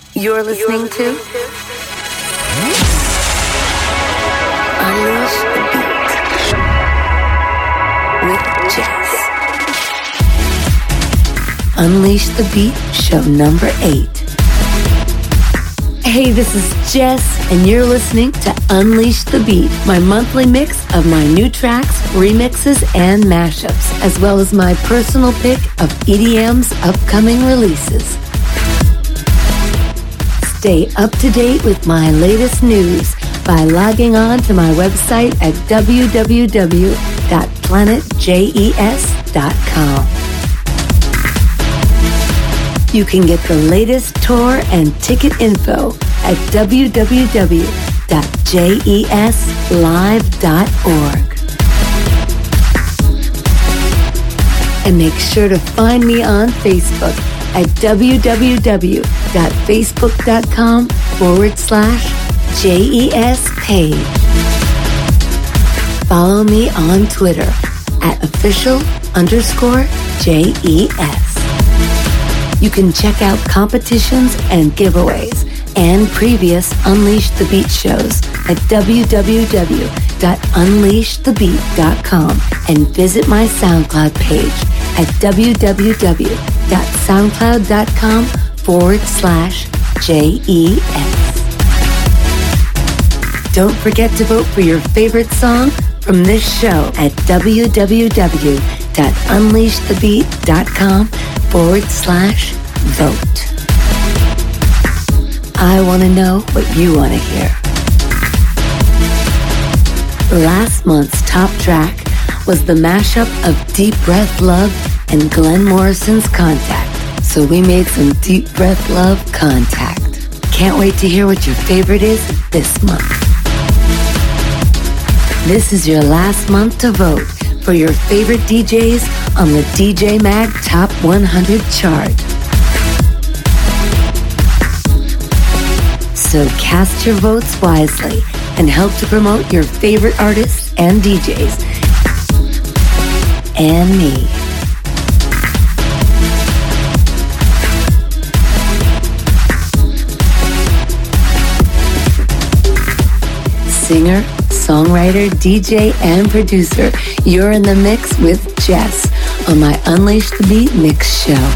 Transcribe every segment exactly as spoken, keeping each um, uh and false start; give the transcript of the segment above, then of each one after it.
You're listening to Unleash the Beat with Jess. Unleash the Beat, show number eight. Hey, this is Jess, and you're listening to Unleash the Beat, my monthly mix of my new tracks, remixes, and mashups, as well as my personal pick of E D M's upcoming releases. Stay up to date with my latest news by logging on to my website at w w w dot planet jes dot com. You can get the latest tour and ticket info at w w w dot jes live dot org. And make sure to find me on Facebook at w w w dot facebook dot com forward slash jes page. Follow me on Twitter at official underscore jes. You can check out competitions and giveaways and previous Unleash the Beat shows at w w w dot unleash the beat dot com and visit my SoundCloud page at w w w dot soundcloud dot com forward slash jes. Don't forget to vote for your favorite song from this show at w w w dot unleash the beat dot com forward slash vote. I want to know what you want to hear. Last month's top track was the mashup of Deep Breath Love and Glenn Morrison's Contact. So we made some Deep Breath Love Contact. Can't wait to hear what your favorite is this month. This is your last month to vote for your favorite D Js on the D J Mag Top one hundred chart. So cast your votes wisely and help to promote your favorite artists and D Js and me. Singer, songwriter, D J, and producer, you're in the mix with Jess on my Unleash the Beat Mix Show.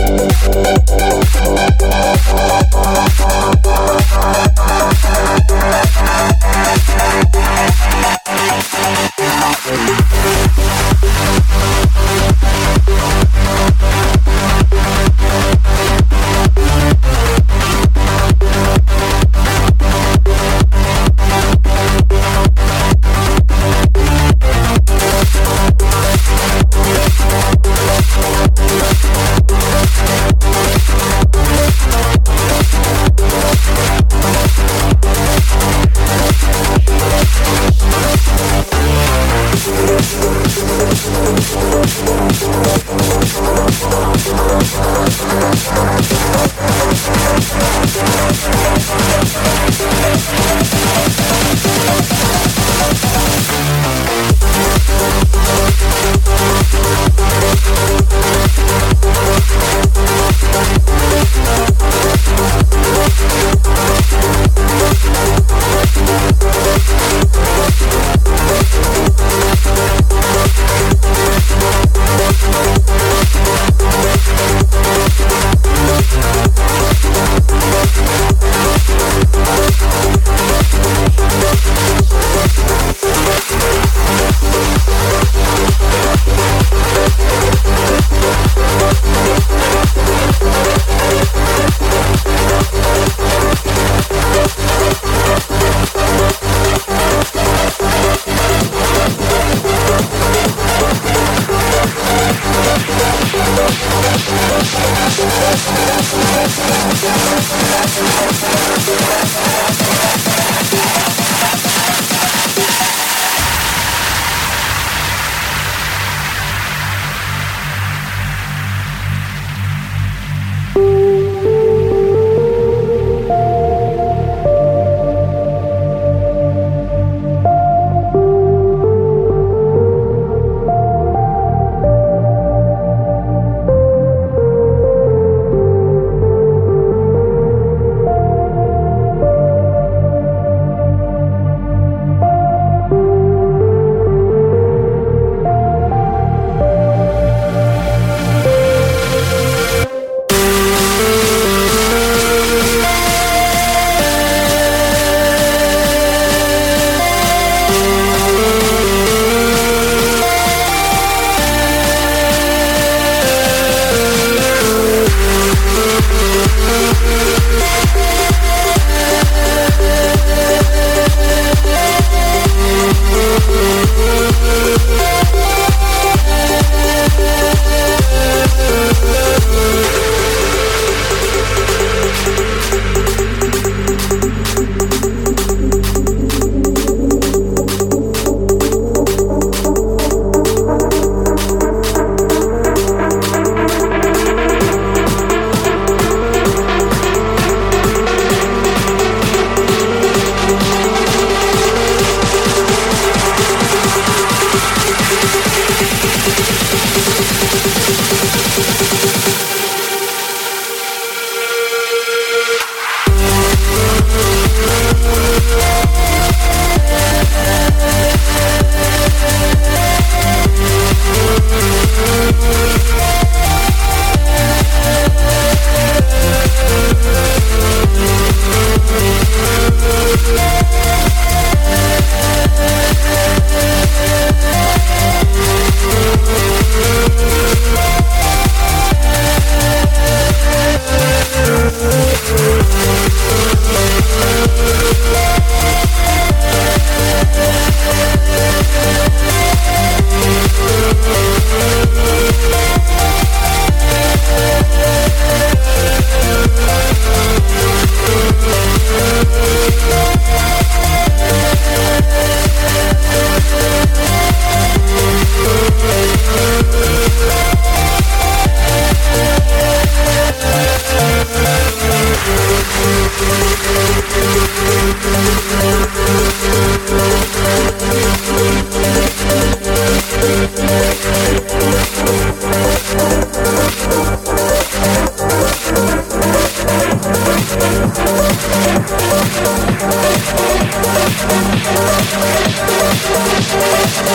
We'll be right back.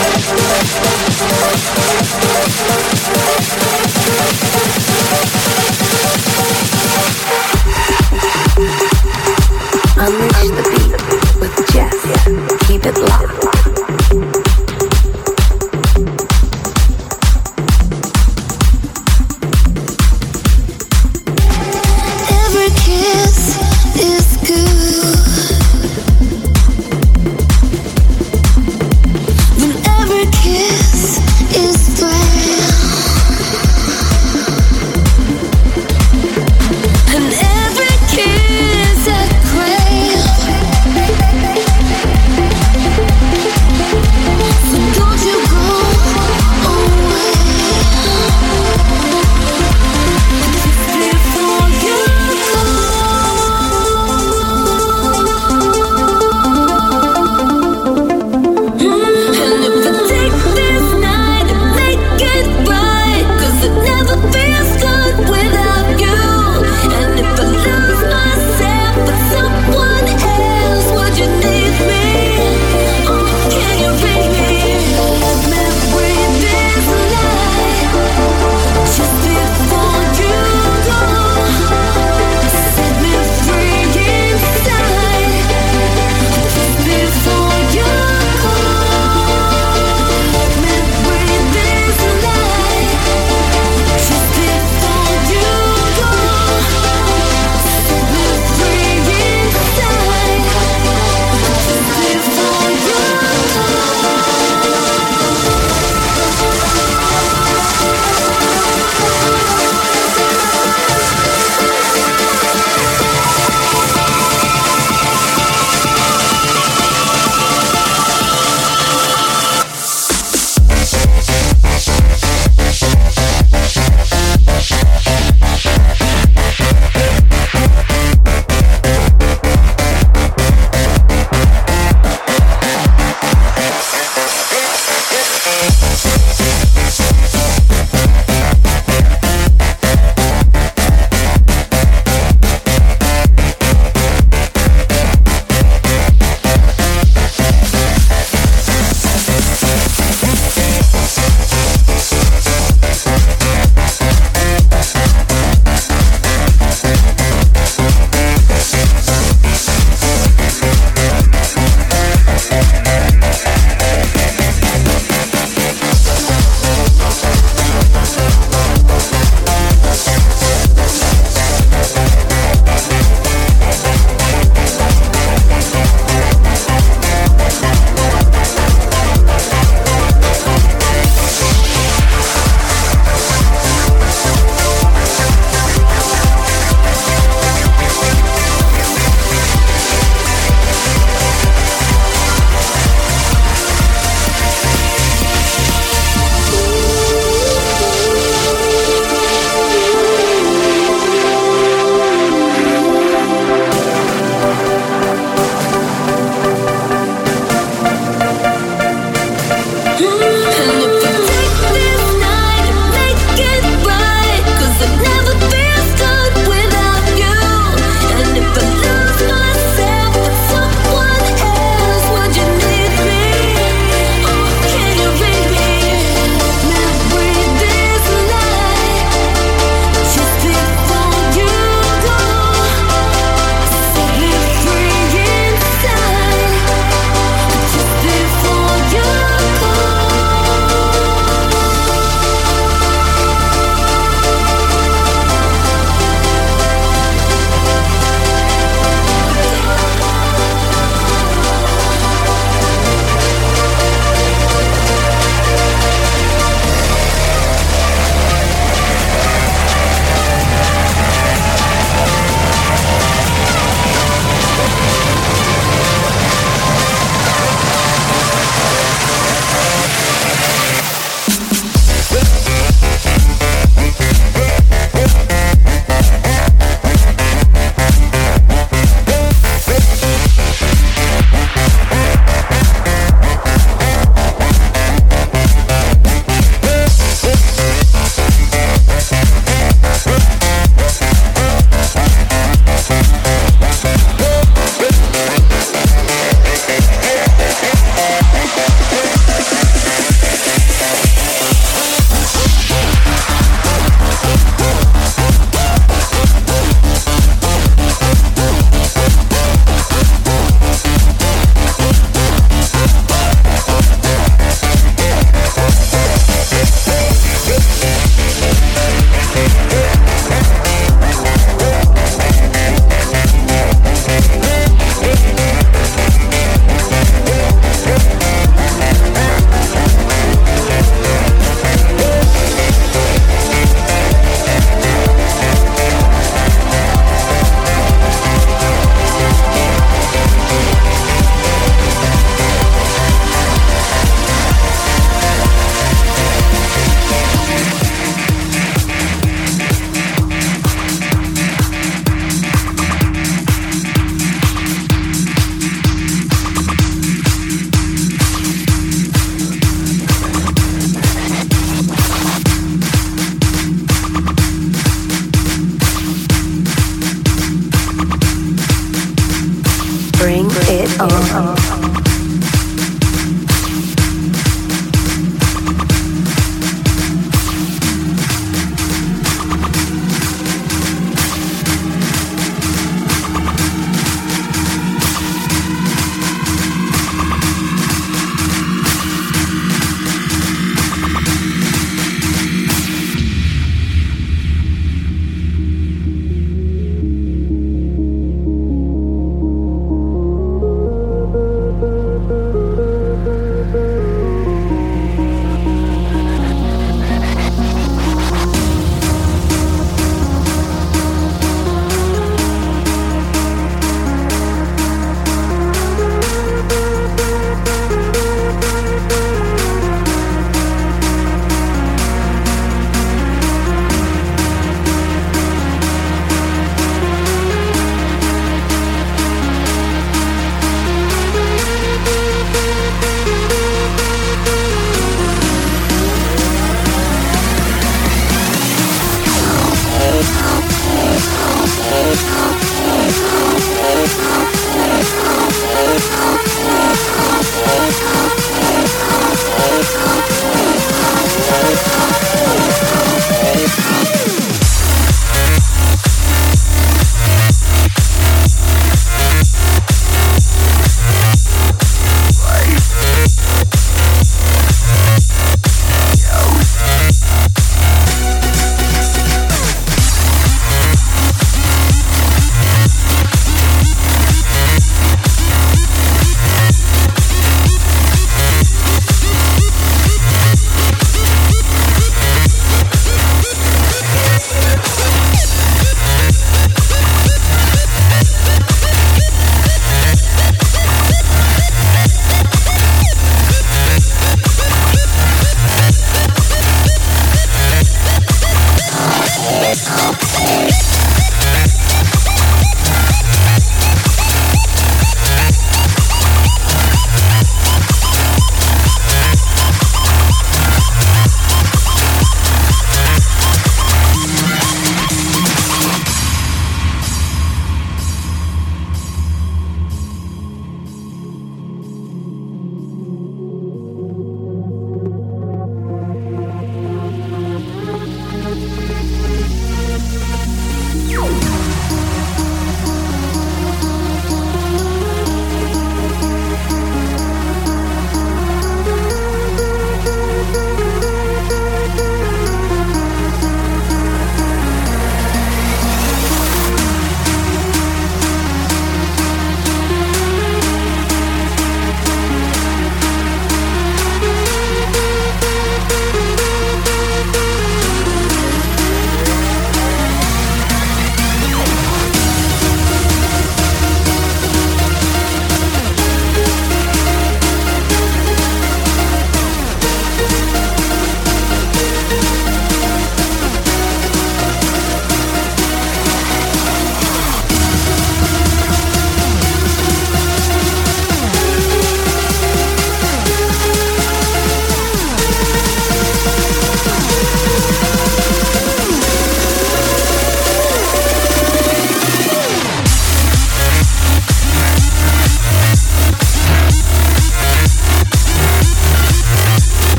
Unleash the beat with Jess. Keep it locked. Every kiss is good. Then every kiss is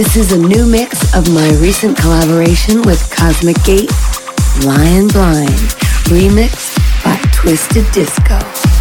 This is a new mix of my recent collaboration with Cosmic Gate, Lion Blind, remixed by Twisted Disco.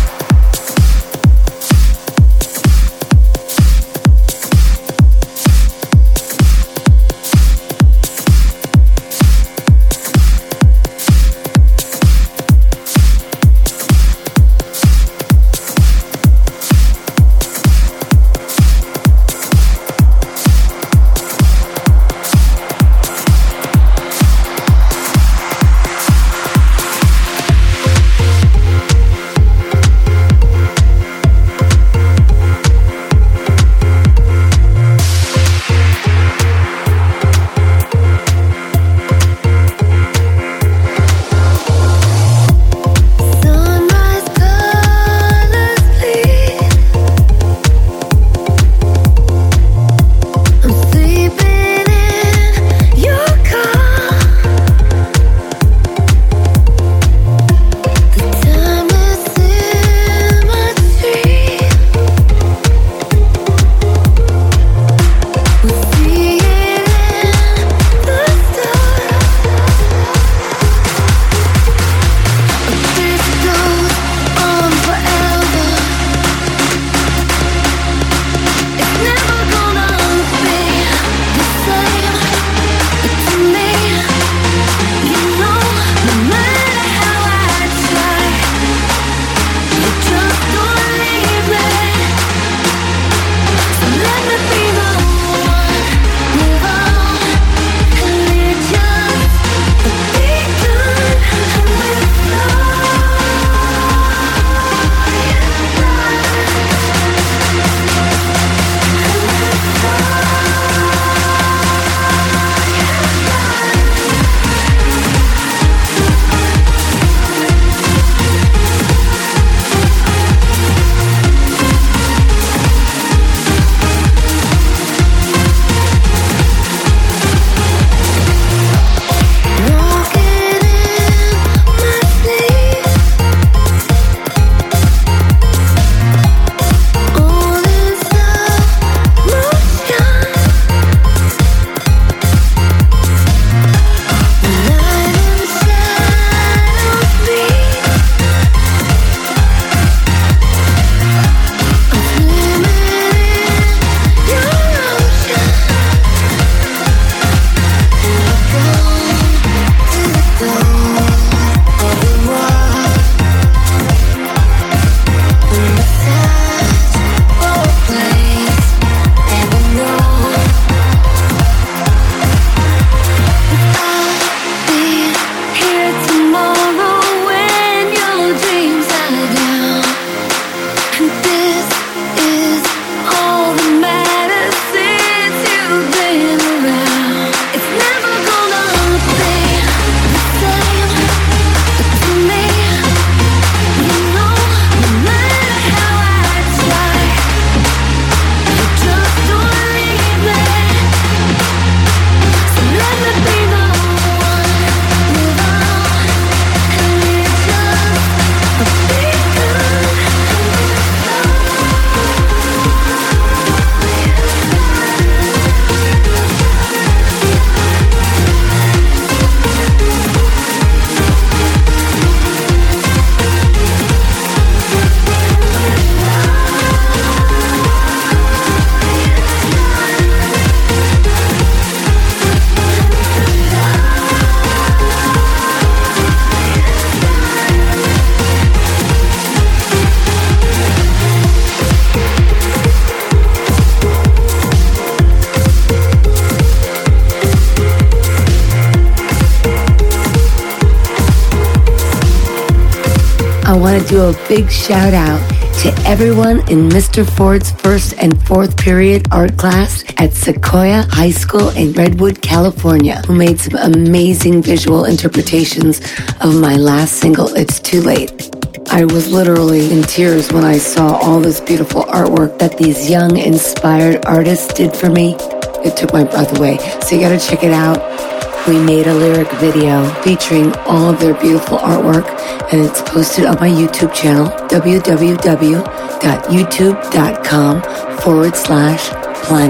I want to do a big shout out to everyone in Mister Ford's first and fourth period art class at Sequoia High School in Redwood, California, who made some amazing visual interpretations of my last single, It's Too Late. I was literally in tears when I saw all this beautiful artwork that these young, inspired artists did for me. It took my breath away, so you gotta check it out. We made a lyric video featuring all of their beautiful artwork, and it's posted on my YouTube channel, www.youtube.com forward slash planet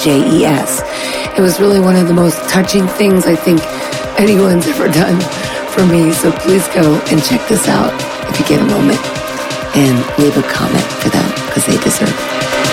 J E S. It was really one of the most touching things I think anyone's ever done for me, so please go and check this out if you get a moment and leave a comment for them because they deserve it.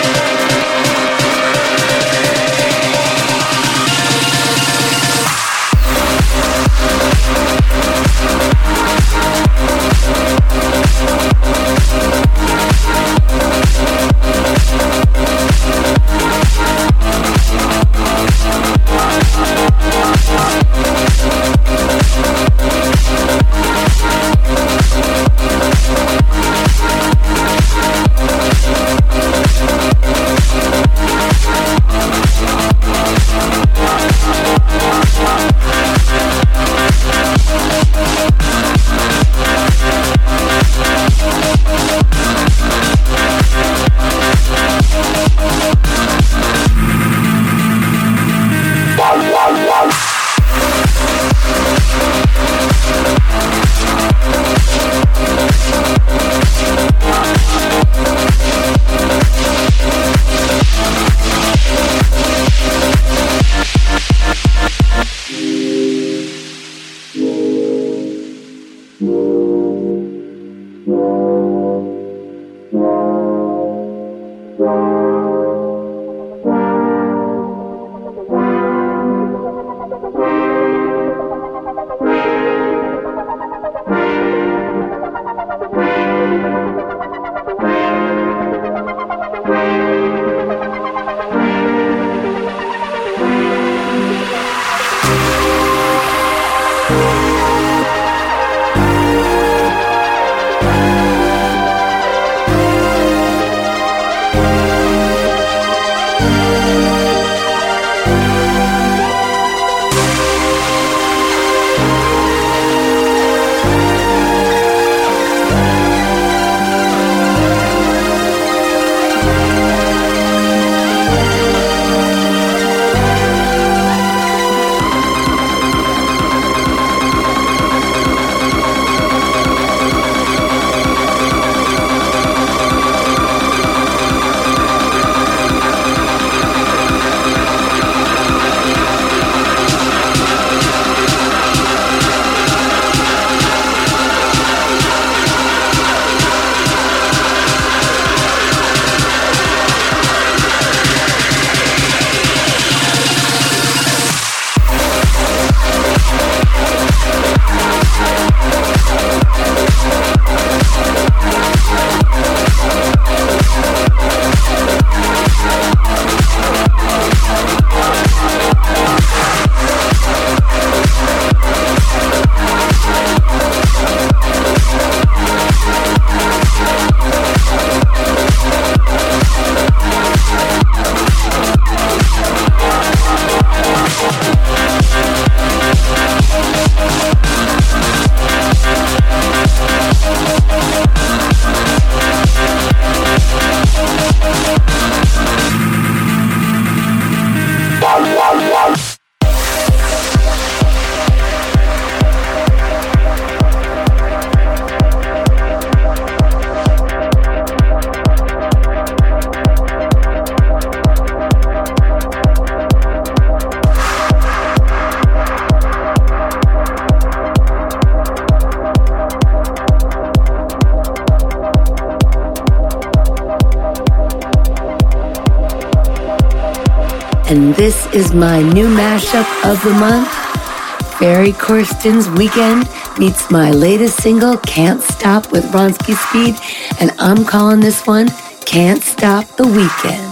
And this is my new mashup of the month. Barry Corsten's Weekend meets my latest single, Can't Stop with Ronski Speed, and I'm calling this one Can't Stop the Weekend.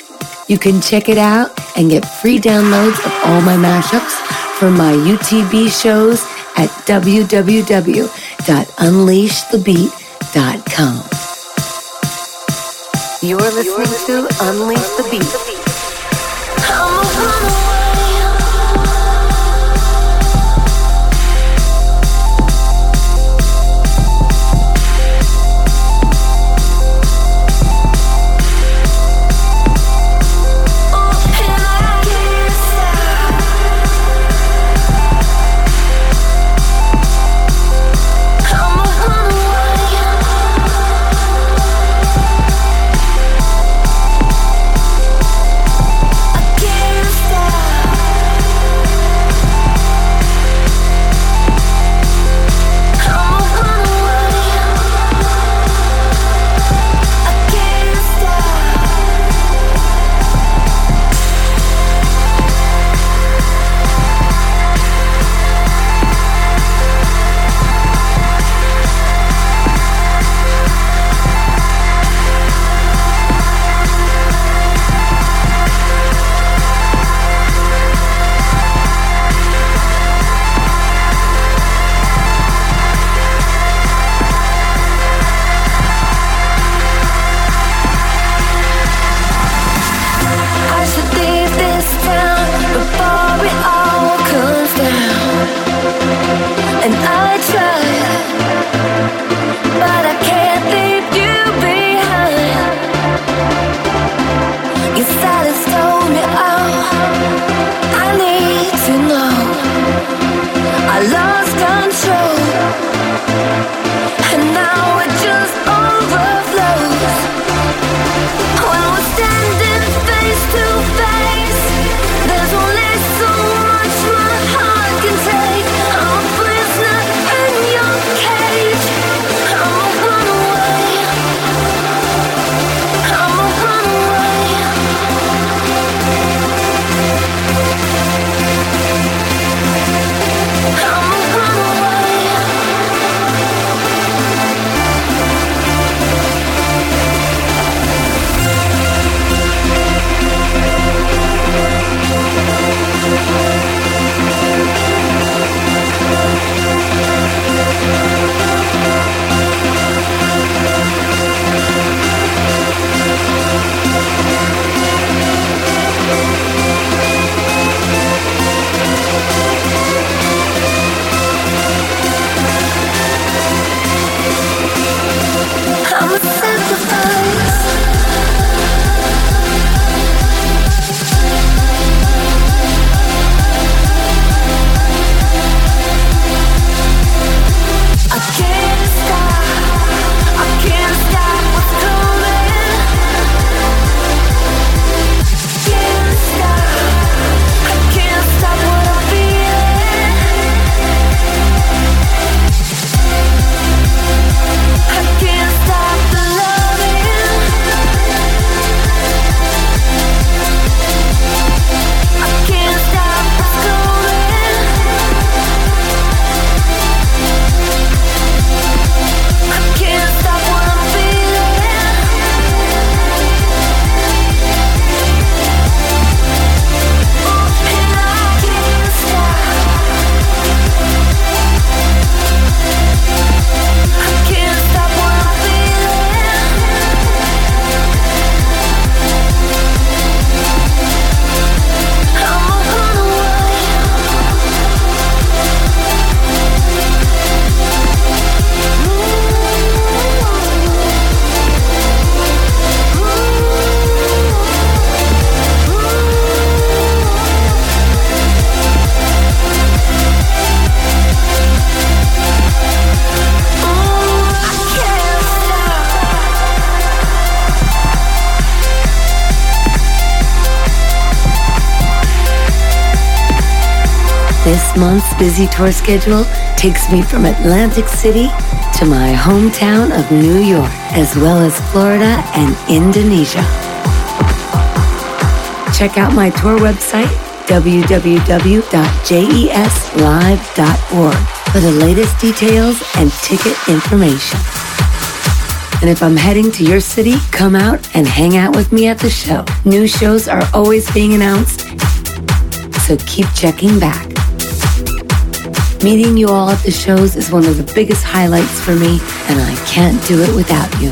You can check it out and get free downloads of all my mashups from my U T B shows at w w w dot unleash the beat dot com. You're listening to Unleash the Beat. I This month's busy tour schedule takes me from Atlantic City to my hometown of New York, as well as Florida and Indonesia. Check out my tour website, w w w dot jes live dot org, for the latest details and ticket information. And if I'm heading to your city, come out and hang out with me at the show. New shows are always being announced, so keep checking back. Meeting you all at the shows is one of the biggest highlights for me, and I can't do it without you.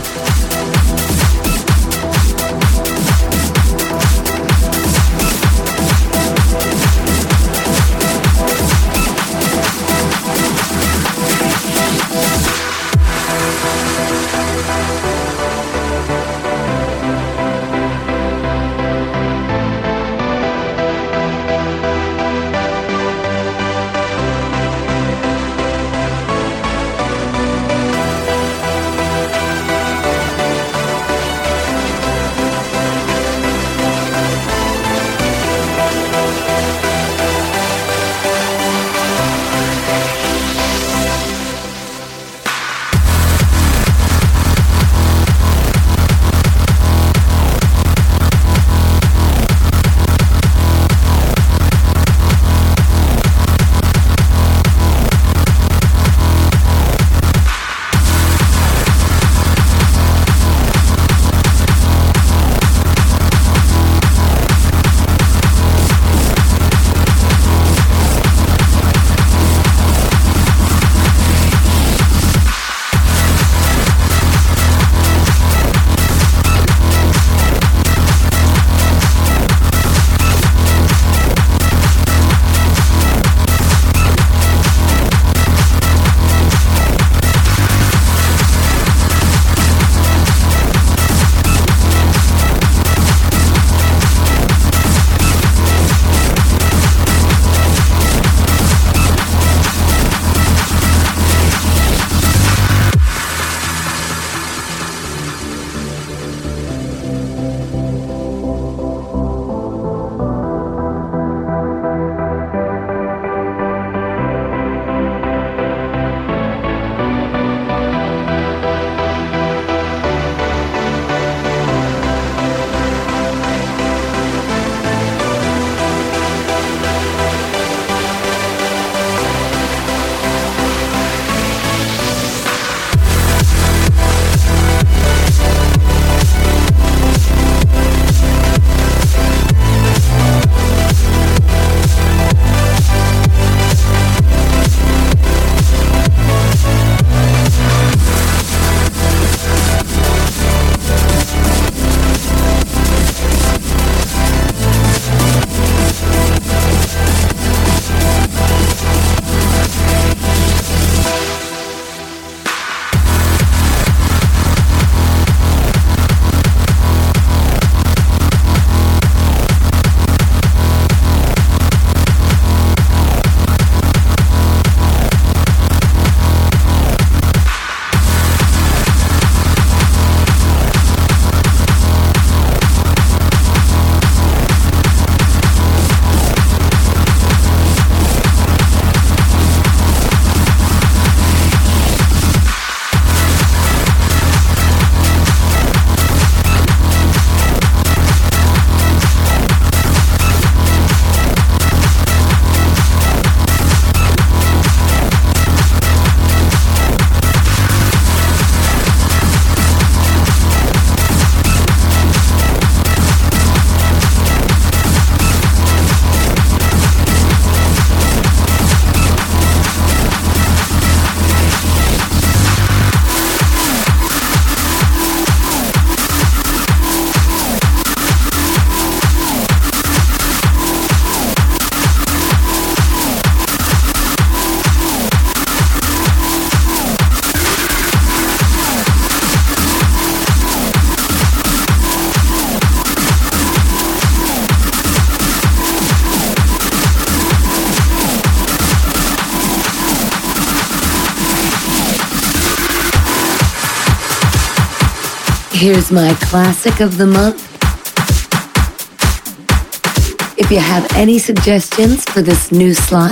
Here's my classic of the month. If you have any suggestions for this new slot,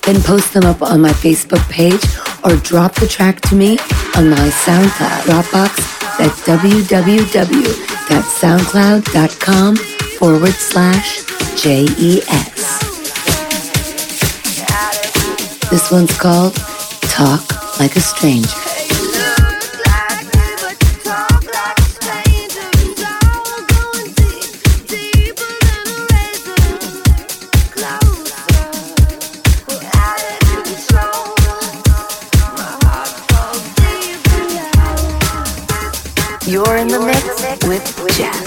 then post them up on my Facebook page or drop the track to me on my SoundCloud Dropbox at www.soundcloud.com forward slash J-E-S. This one's called Talk Like a Stranger. You're in the mix with Jess.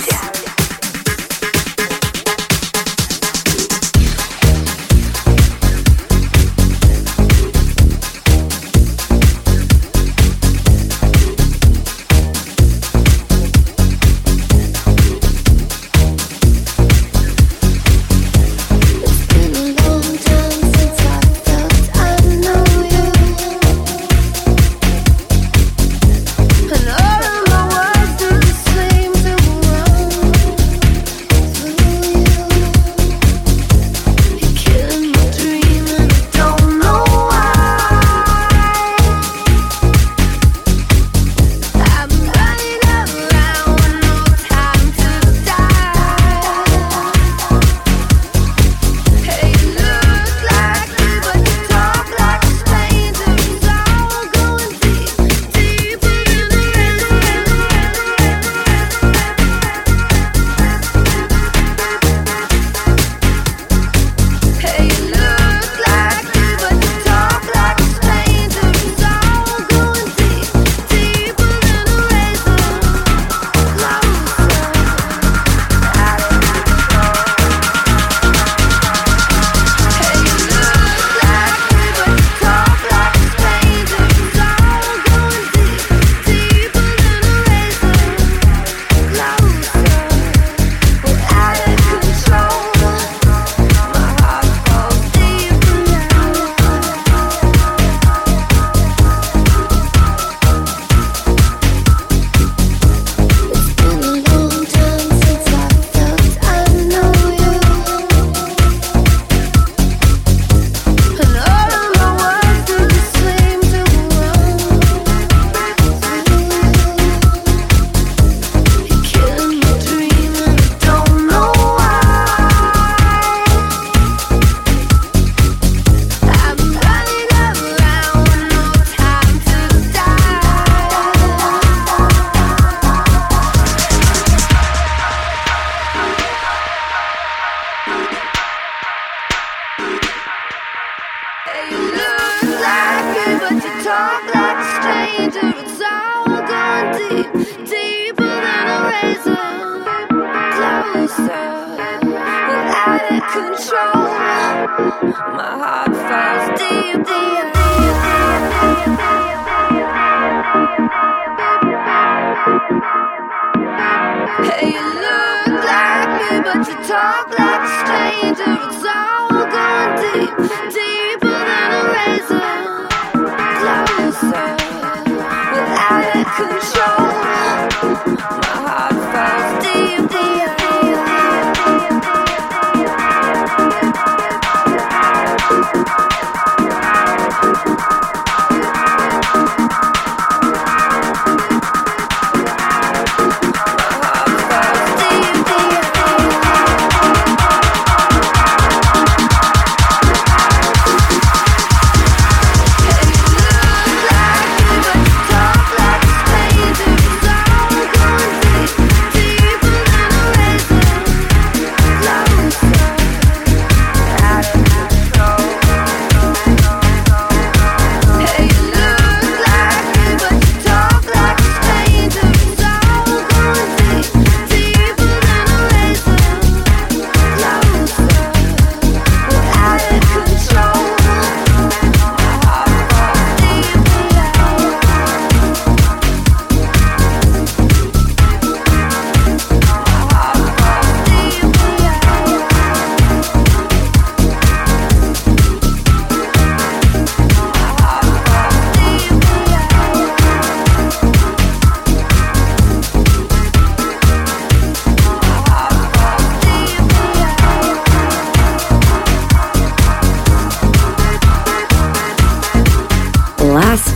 Talk like strangers.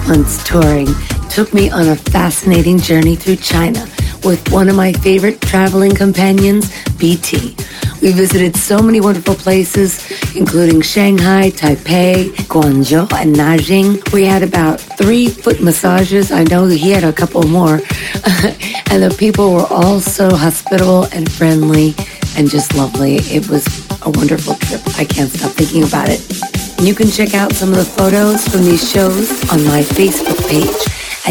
months touring took me on a fascinating journey through China with one of my favorite traveling companions, B T. We visited so many wonderful places, including Shanghai, Taipei, Guangzhou, and Nanjing. We had about three foot massages. I know he had a couple more. And the people were all so hospitable and friendly and just lovely. It was a wonderful trip. I can't stop thinking about it. You can check out some of the photos from these shows on my Facebook page at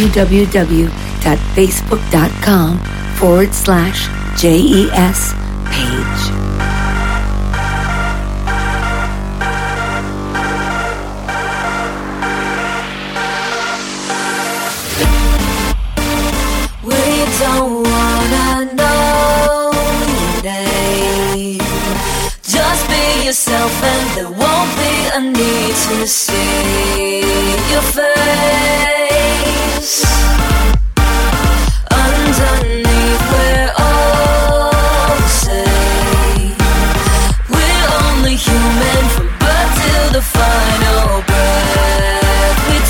www.facebook.com forward slash JES page. We don't wanna know your name. Just be yourself and there won't be a need to see your face. Underneath we're all the same. We're only human from birth till the final breath we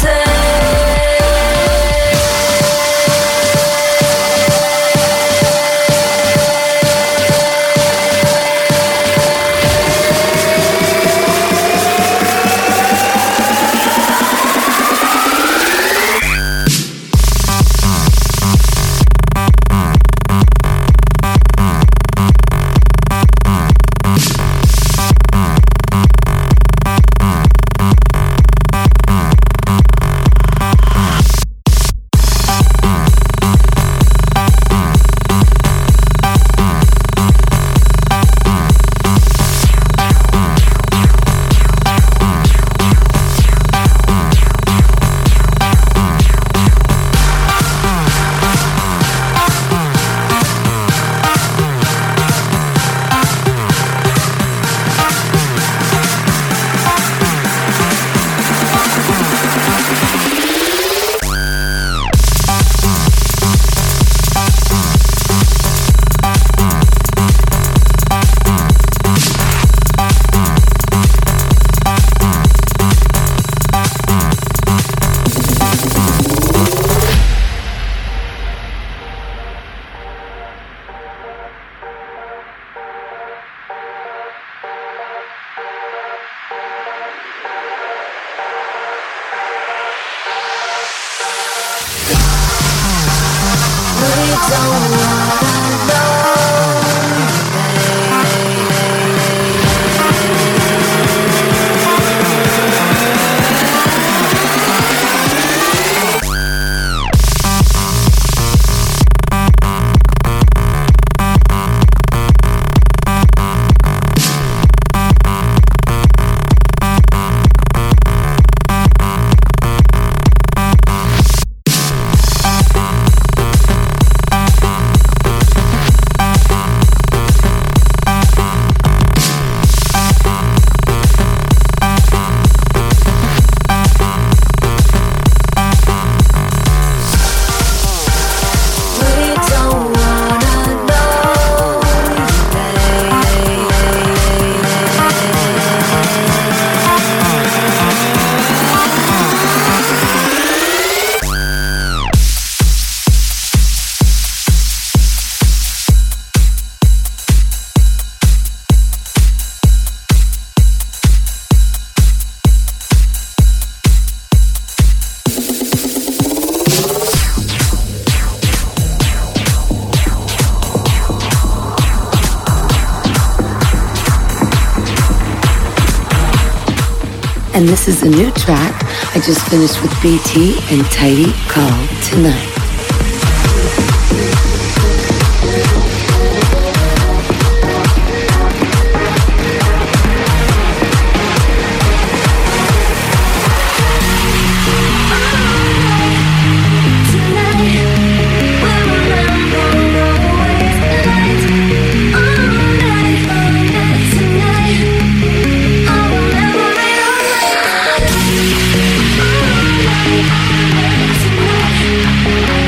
And this is a new track I just finished with B T and Tidy called Tonight. Tonight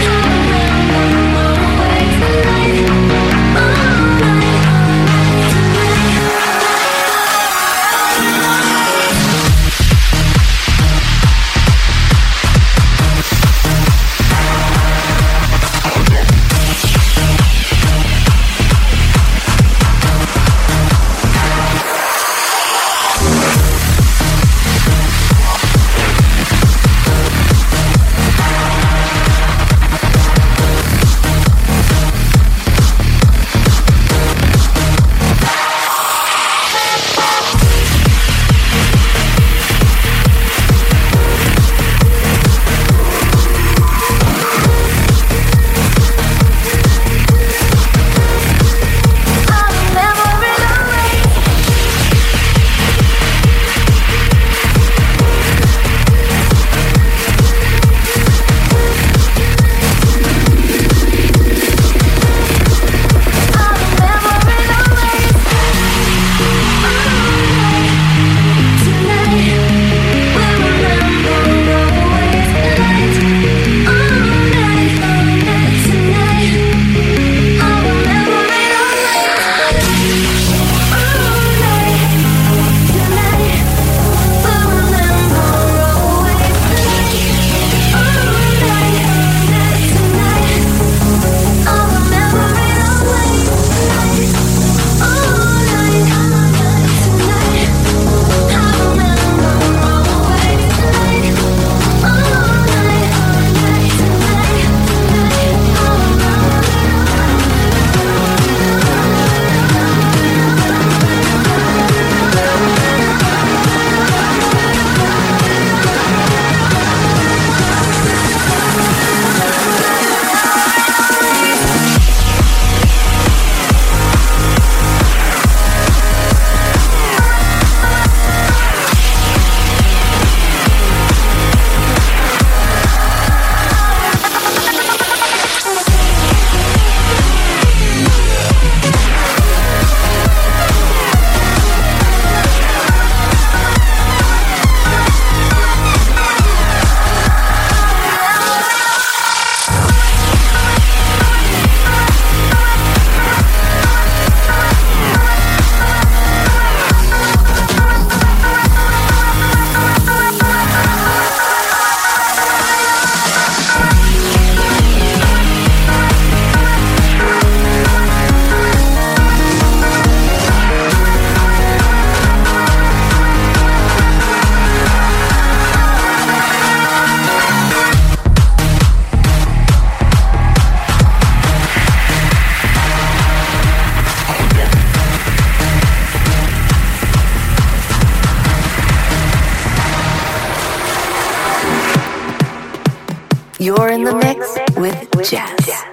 You're in the mix with Jazz.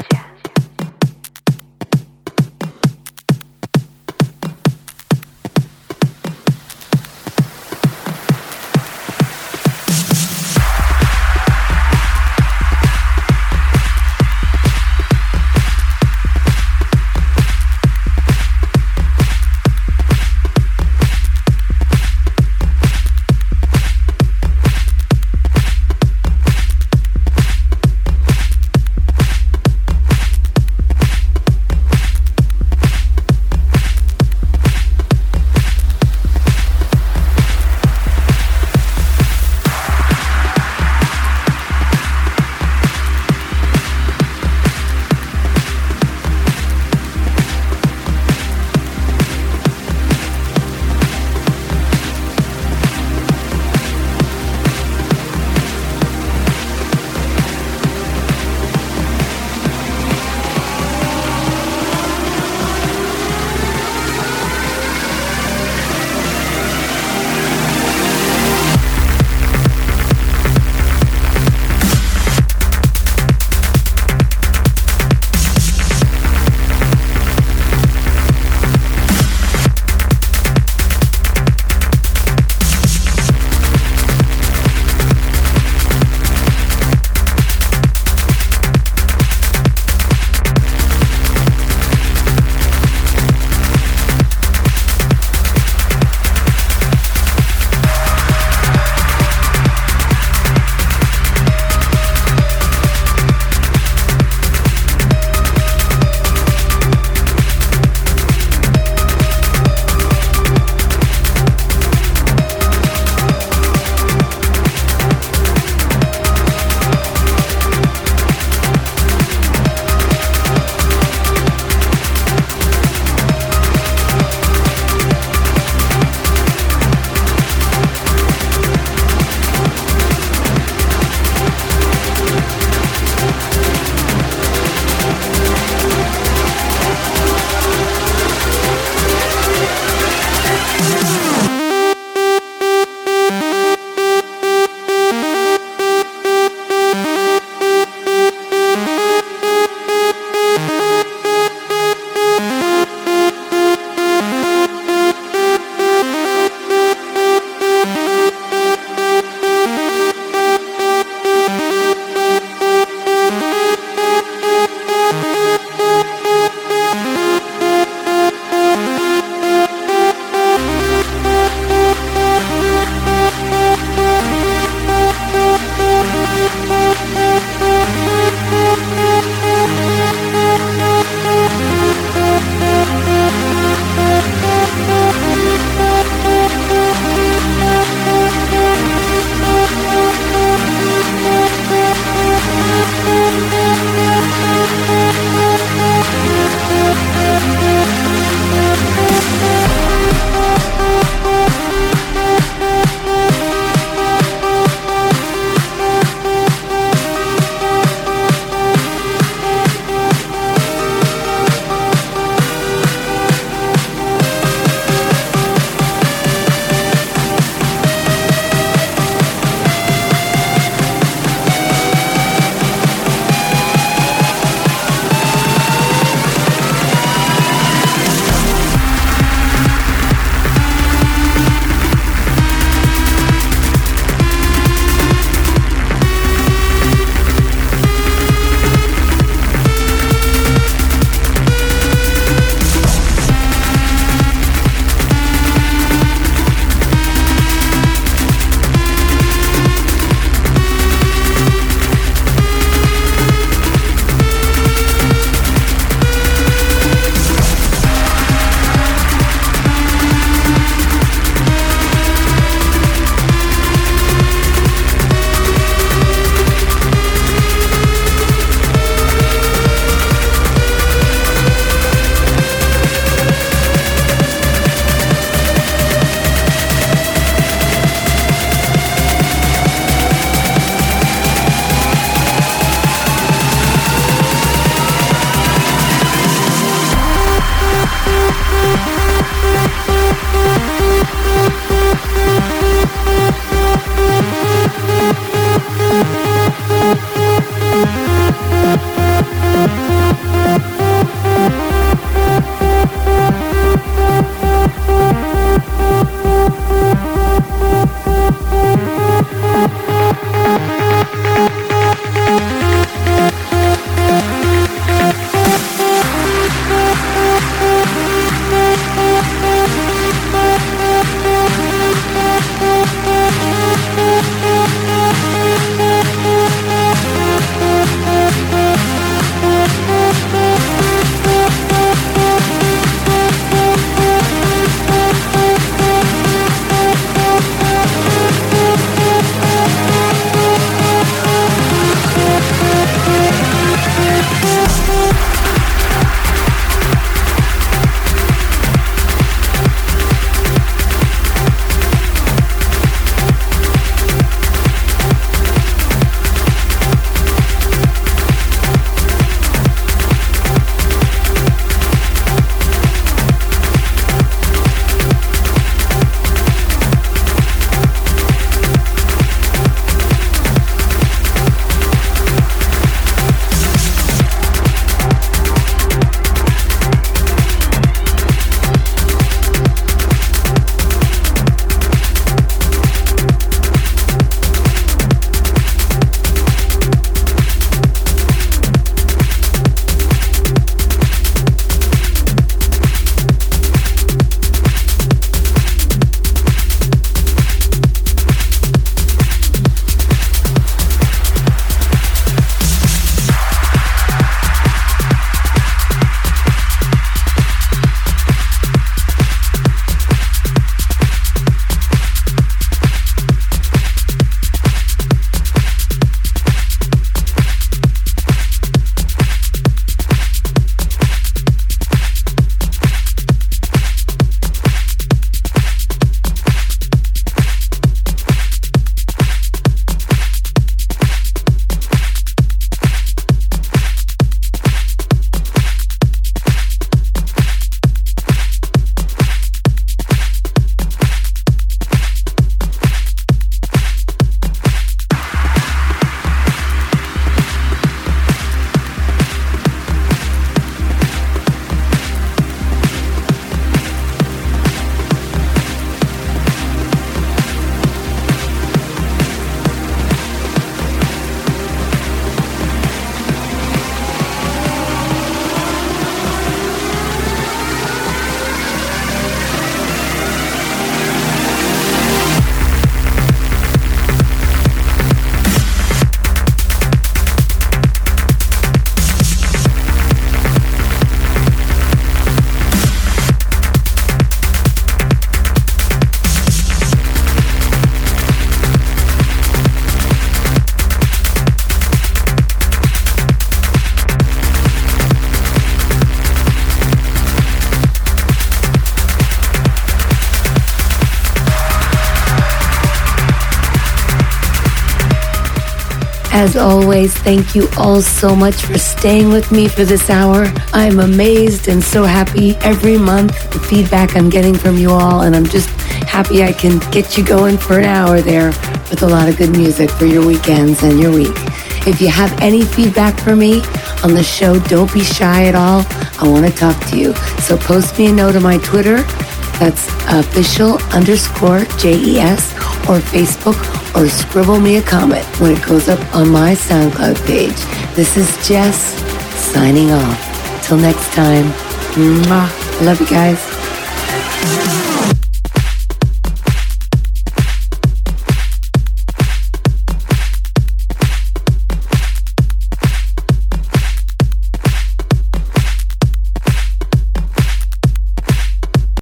As always, thank you all so much for staying with me for this hour. I'm amazed and so happy every month, the feedback I'm getting from you all, and I'm just happy I can get you going for an hour there with a lot of good music for your weekends and your week. If you have any feedback for me on the show, don't be shy at all. I want to talk to you. So post me a note on my Twitter. That's official underscore J E S, or Facebook, or scribble me a comment when it goes up on my SoundCloud page. This is Jess signing off. Till next time. Mwah. Love you guys.